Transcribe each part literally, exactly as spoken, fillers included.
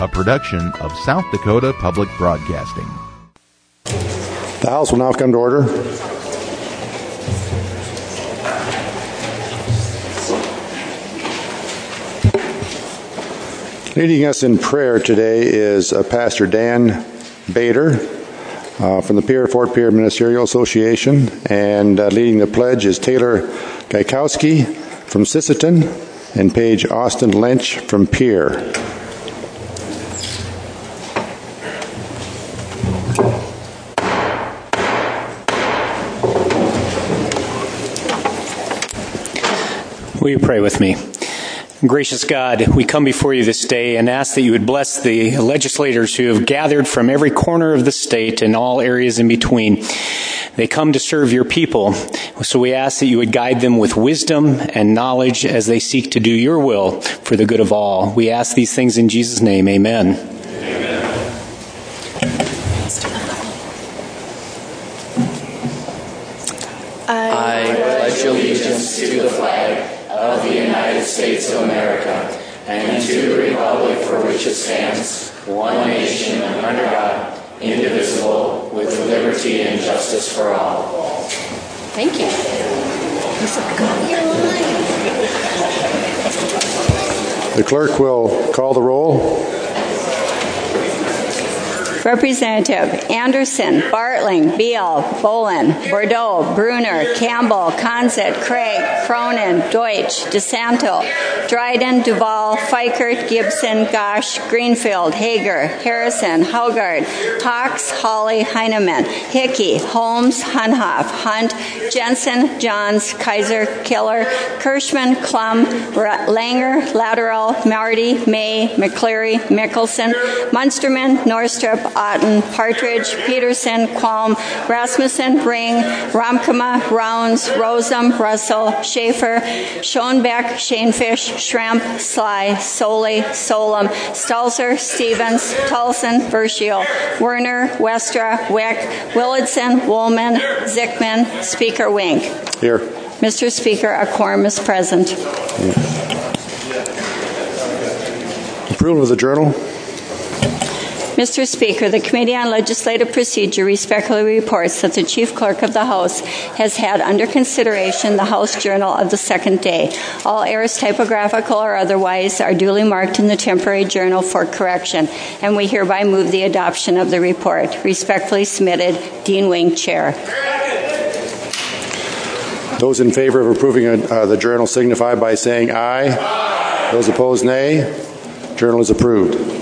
a production of South Dakota Public Broadcasting. The House will now come to order. Leading us in prayer today is uh, Pastor Dan Bader uh, from the Pierre Fort Pierre Ministerial Association, and uh, leading the pledge is Taylor Gaikowski from Sisseton and Paige Austin Lynch from Pierre. Will you pray with me? Gracious God, we come before you this day and ask that you would bless the legislators who have gathered from every corner of the state and all areas in between. They come to serve your people, so we ask that you would guide them with wisdom and knowledge as they seek to do your will for the good of all. We ask these things in Jesus' name. Amen. Amen. I pledge allegiance to the flag of the United States of America and to the republic for which it stands, one nation under God, indivisible, with liberty and justice for all. Thank you. The clerk will call the roll. Representative Anderson, Bartling, Beal, Bolin, Bordeaux, Bruner, Campbell, Conzett, Craig, Cronin, Deutsch, DeSanto, Dryden, Duval, Fikert, Gibson, Gosh, Greenfield, Hager, Harrison, Haugard, Hawks, Hawley, Heineman, Hickey, Holmes, Hunhoff, Hunt, Jensen, Johns, Kaiser, Killer, Kirschman, Klum, Langer, Lateral, Marty, May, McCleary, Mickelson, Munsterman, Norstrup, Otten, Partridge, Peterson, Qualm, Rasmussen, Ring, Romkema, Rounds, Rosum, Russell, Schaefer, Schoenbeck, Shanefish, Schramp, Sly, Soley, Solom, Stalzer, Stevens, Tulson, Verschio, Werner, Westra, Wick, Willardson, Woolman, Zickman, Speaker Wink. Here. Mister Speaker, a quorum is present. Approval of the journal. Mister Speaker, the Committee on Legislative Procedure respectfully reports that the Chief Clerk of the House has had under consideration the House Journal of the second day. All errors, typographical or otherwise, are duly marked in the temporary journal for correction, and we hereby move the adoption of the report. Respectfully submitted, Dean Wing, Chair. Those in favor of approving uh, the journal signify by saying aye. Aye. Those opposed, nay. Journal is approved.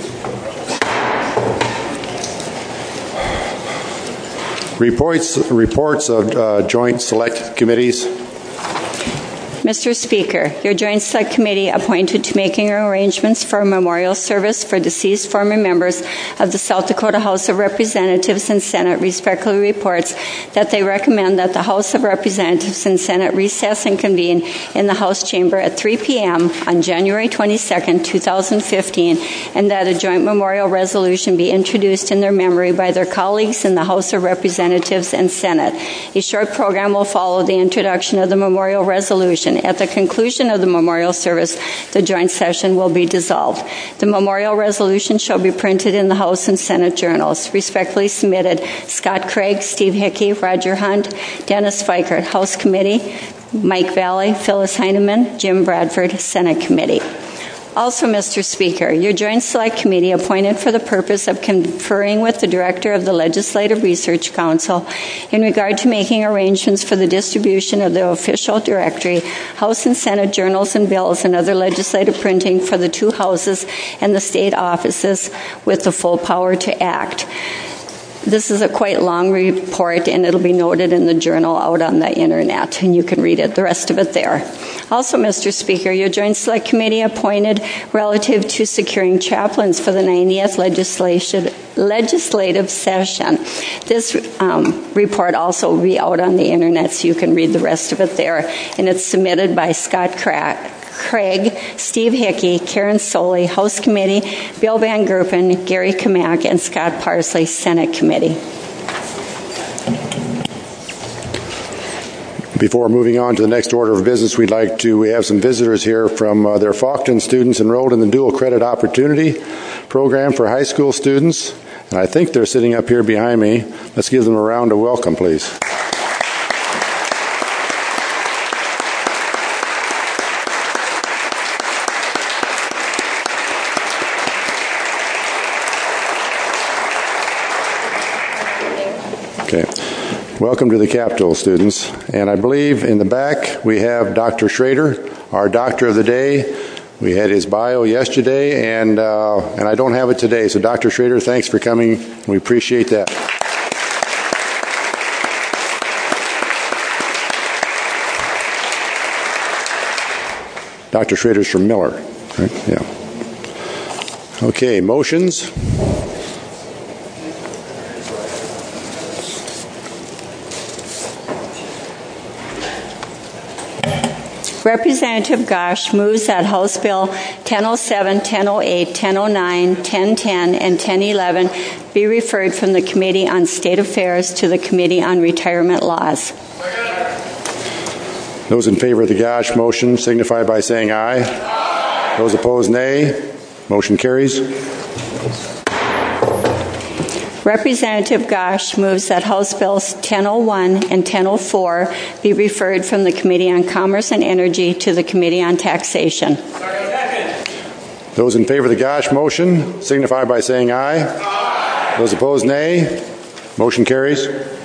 Reports, reports of uh, joint select committees. Mister Speaker, your Joint Select Committee appointed to making arrangements for a memorial service for deceased former members of the South Dakota House of Representatives and Senate respectfully reports that they recommend that the House of Representatives and Senate recess and convene in the House chamber at three p.m. on January twenty-second, twenty fifteen, and that a joint memorial resolution be introduced in their memory by their colleagues in the House of Representatives and Senate. A short program will follow the introduction of the memorial resolution. At the conclusion of the memorial service, the joint session will be dissolved. The memorial resolution shall be printed in the House and Senate journals. Respectfully submitted, Scott Craig, Steve Hickey, Roger Hunt, Dennis Fikert, House Committee, Mike Valley, Phyllis Heineman, Jim Bradford, Senate Committee. Also, Mister Speaker, your Joint Select Committee appointed for the purpose of conferring with the Director of the Legislative Research Council in regard to making arrangements for the distribution of the official directory, House and Senate journals and bills, and other legislative printing for the two houses and the state offices with the full power to act. This is a quite long report, and it'll be noted in the journal out on the internet, and you can read it, the rest of it there. Also, Mister Speaker, your Joint Select Committee appointed relative to securing chaplains for the ninetieth legislation, legislative session. This um, report also will be out on the internet, so you can read the rest of it there, and it's submitted by Scott Crack. Craig, Steve Hickey, Karen Soley, House Committee, Bill Van Gerpen, Gary Kamak, and Scott Parsley, Senate Committee. Before moving on to the next order of business, we'd like to, we have some visitors here from uh, their Faulkton students enrolled in the dual credit opportunity program for high school students, and I think they're sitting up here behind me. Let's give them a round of welcome, please. Okay. Welcome to the Capitol, students. And I believe in the back we have Doctor Schrader, our doctor of the day. We had his bio yesterday, and uh, and I don't have it today. So, Doctor Schrader, thanks for coming. We appreciate that. Doctor Schrader's from Miller, right? Yeah. Okay, motions. Representative Gosch moves that House Bill ten oh seven, ten oh eight, ten oh nine, ten ten, and ten eleven be referred from the Committee on State Affairs to the Committee on Retirement Laws. Those in favor of the Gosch motion signify by saying aye. Aye. Those opposed, nay. Motion carries. Representative Gosch moves that House Bills ten oh one and ten oh four be referred from the Committee on Commerce and Energy to the Committee on Taxation. Those in favor of the Gosch motion signify by saying aye. Aye. Those opposed, nay. Motion carries.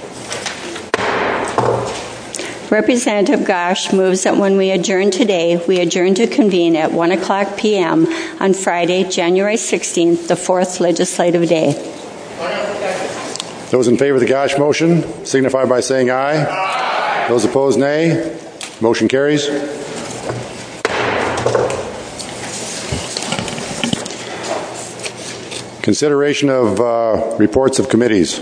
Representative Gosch moves that when we adjourn today, we adjourn to convene at one o'clock p.m. on Friday, January sixteenth, the fourth legislative day. Those in favor of the Gosch motion signify by saying aye. Aye. Those opposed, nay. Motion carries. Consideration of uh, reports of committees.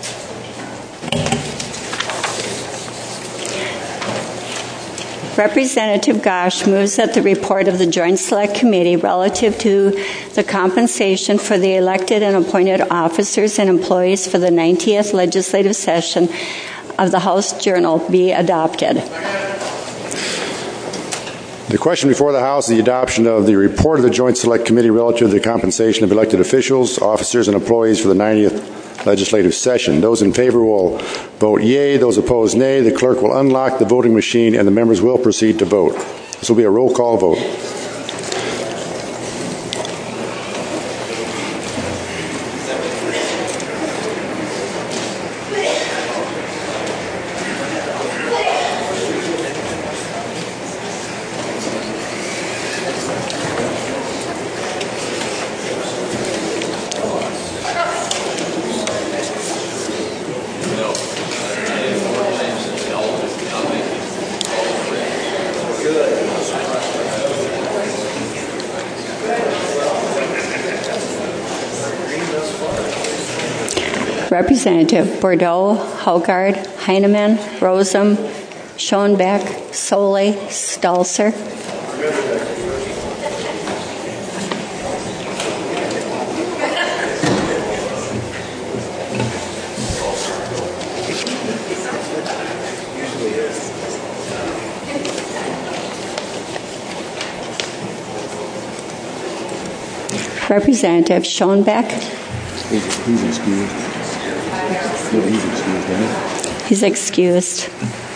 Representative Gosch moves that the report of the Joint Select Committee relative to the compensation for the elected and appointed officers and employees for the ninetieth legislative session of the House Journal be adopted. The question before the House is the adoption of the report of the Joint Select Committee relative to the compensation of elected officials, officers, and employees for the ninetieth legislative session. Those in favor will vote yea. Those opposed, nay. The clerk will unlock the voting machine and the members will proceed to vote. This will be a roll call vote. Representative Bordeaux, Hogard, Heineman, Rosem, Schoenbeck, Soley, Stalser. Representative Schoenbeck. He's excused. No, he's excused, isn't he? He's excused.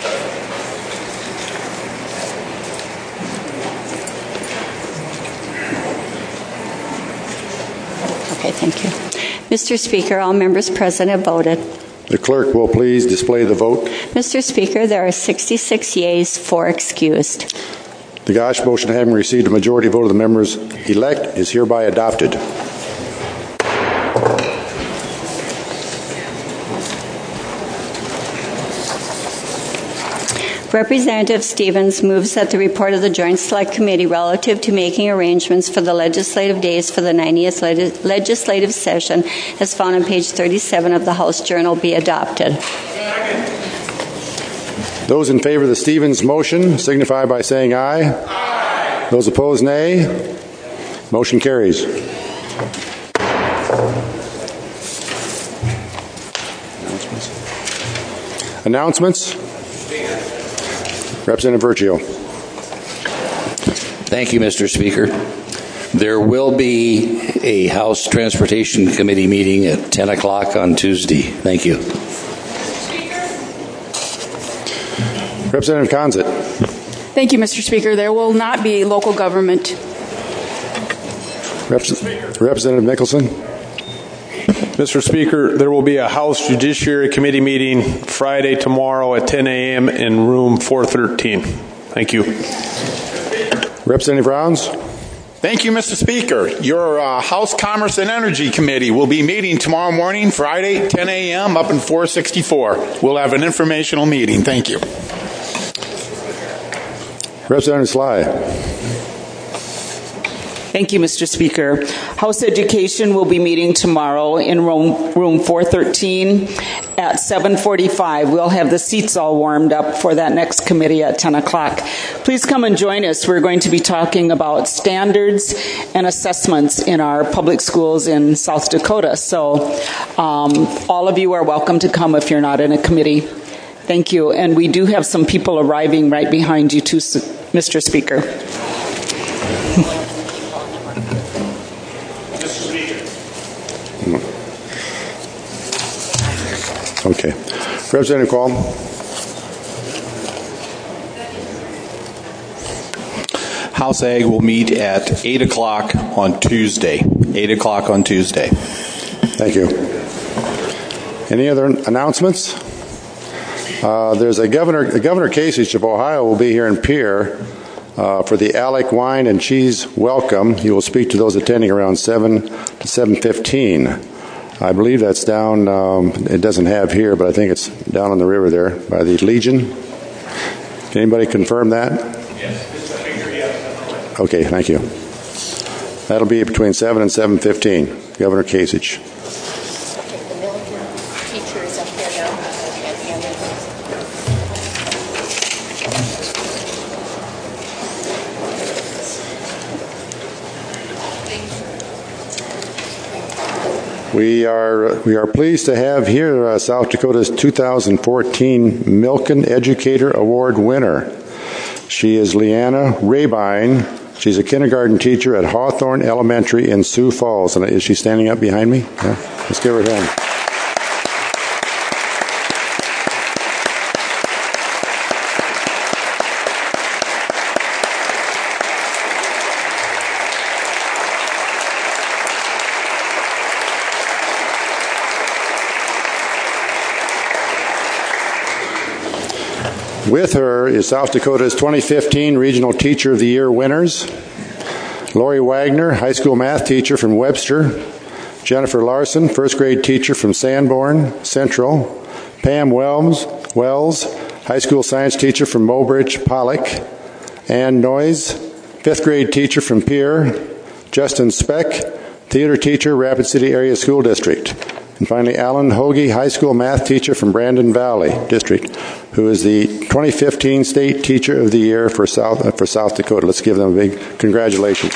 Okay, thank you. Mister Speaker, all members present have voted. The clerk will please display the vote. Mister Speaker, there are sixty-six yeas, four excused. The Gosch motion, having received a majority vote of the members elect, is hereby adopted. Representative Stevens moves that the report of the Joint Select Committee relative to making arrangements for the legislative days for the ninetieth le- legislative session, as found on page thirty-seven of the House Journal, be adopted. Those in favor of the Stevens motion signify by saying aye. Aye. Those opposed, nay. Motion carries. Announcements. Announcements. Representative Vergio. Thank you, Mister Speaker. There will be a House Transportation Committee meeting at ten o'clock on Tuesday. Thank you. Representative Conzit. Thank you, Mister Speaker. There will not be local government. Rep- Representative Nicholson. Mister Speaker, there will be a House Judiciary Committee meeting Friday tomorrow at ten a.m. in room four thirteen. Thank you. Representative Rounds. Thank you, Mister Speaker. Your uh, House Commerce and Energy Committee will be meeting tomorrow morning, Friday, ten a.m. up in four sixty-four. We'll have an informational meeting. Thank you. Representative Sly. Thank you, Mister Speaker. House Education will be meeting tomorrow in room, room four thirteen at seven forty-five. We'll have the seats all warmed up for that next committee at ten o'clock. Please come and join us. We're going to be talking about standards and assessments in our public schools in South Dakota. So um, all of you are welcome to come if you're not in a committee. Thank you. And we do have some people arriving right behind you too, Mister Speaker. Okay. Representative Qualm. House Ag will meet at eight o'clock on Tuesday. eight o'clock on Tuesday. Thank you. Any other announcements? Uh, there's a governor, Governor Kasich of Ohio will be here in Pierre uh, for the Alec Wine and Cheese Welcome. He will speak to those attending around seven to seven fifteen. I believe that's down, um, it doesn't have here, but I think it's down on the river there by the Legion. Can anybody confirm that? Yes. Okay, thank you. That'll be between seven and seven fifteen. Governor Kasich. We are we are pleased to have here uh, South Dakota's two thousand fourteen Milken Educator Award winner. She is Leanna Rabine. She's a kindergarten teacher at Hawthorne Elementary in Sioux Falls. And is she standing up behind me? Yeah. Let's give her a hand. With her is South Dakota's twenty fifteen Regional Teacher of the Year winners, Lori Wagner, high school math teacher from Webster, Jennifer Larson, first grade teacher from Sanborn Central, Pam Wells, Wells, high school science teacher from Mobridge Pollock, Ann Noyes, fifth grade teacher from Pierre, Justin Speck, theater teacher, Rapid City Area School District. And finally, Alan Hoagie, high school math teacher from Brandon Valley District, who is the twenty fifteen State Teacher of the Year for South, uh, for South Dakota. Let's give them a big congratulations.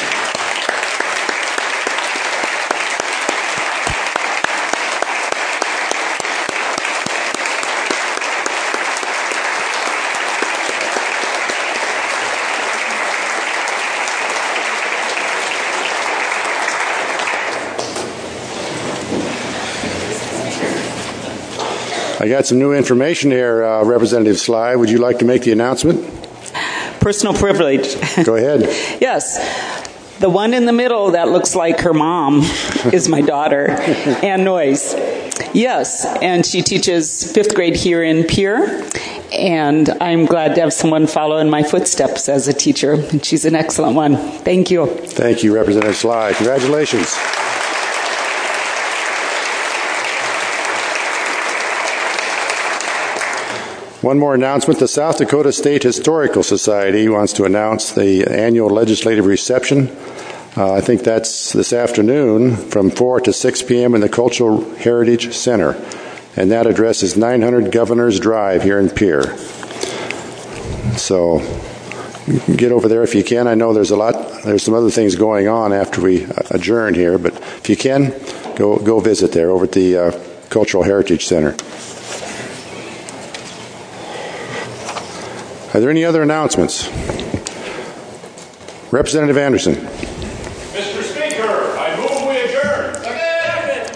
I got some new information here, uh, Representative Sly. Would you like to make the announcement? Personal privilege. Go ahead. Yes. The one in the middle that looks like her mom is my daughter, Ann Noyes. Yes, and she teaches fifth grade here in Pierre, and I'm glad to have someone follow in my footsteps as a teacher, and she's an excellent one. Thank you. Thank you, Representative Sly. Congratulations. One more announcement. The South Dakota State Historical Society wants to announce the annual legislative reception. Uh, I think that's this afternoon from four to six p.m. in the Cultural Heritage Center. And that address is nine hundred Governor's Drive here in Pierre. So you can get over there if you can. I know there's a lot, there's some other things going on after we adjourn here, but if you can, go, go visit there over at the uh, Cultural Heritage Center. Are there any other announcements? Representative Anderson. Mister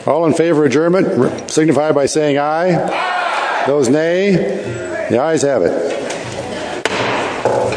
All in favor of adjournment signify by saying aye. Aye. Those nay. The ayes have it.